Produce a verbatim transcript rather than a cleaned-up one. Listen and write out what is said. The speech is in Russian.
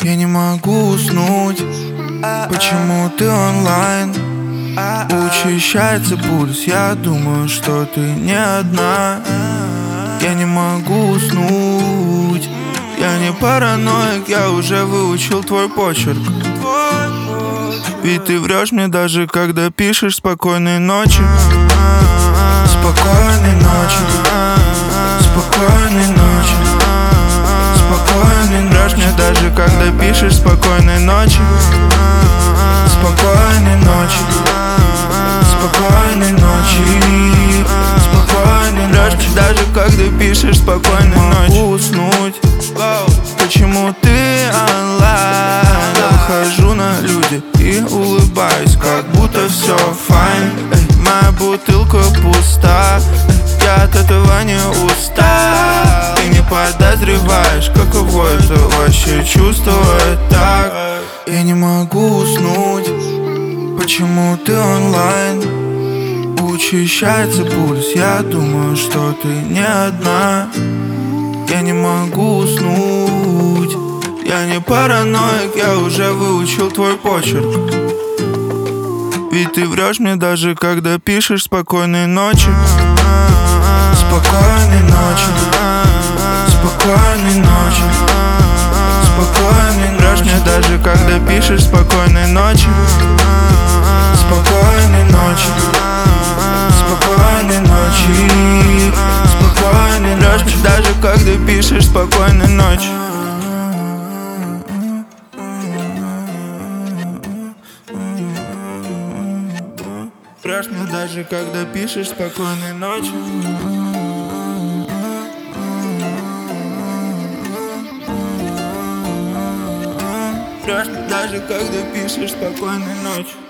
Я не могу уснуть. Почему ты онлайн? Учащается пульс, я думаю, что ты не одна. Я не могу уснуть. Я не параноик, я уже выучил твой почерк. Ведь ты врешь мне даже когда пишешь спокойной ночи. Спокойной ночи. Спокойной ночи. Спокойной врешь мне даже когда пишешь спокойной ночи. Спокойной ночи. Спокойной ночи. Спокойной врешь мне даже когда пишешь спокойной ночи. Уснуть. Почему ты онлайн? Я выхожу на люди и улыбаюсь, как будто все файн. Эй, моя бутылка пуста, эй, я от этого не устал. Ты не подозреваешь, каково это вообще чувствовать так. Я не могу уснуть. Почему ты онлайн? Учащается пульс, я думаю, что ты не одна. Я не могу уснуть. Я не параноик, я уже выучил твой почерк. Ведь ты врешь мне даже когда пишешь спокойной ночи. Спокойной ночи. Спокойной ночи. Спокойной врешь мне даже когда пишешь спокойной ночи. Спокойной ночи. Спокойной ночи. Спокойной врешь мне даже когда пишешь спокойной ночи. Врешь мне даже когда пишешь спокойной ночи. Врешь мне даже когда пишешь спокойной ночи.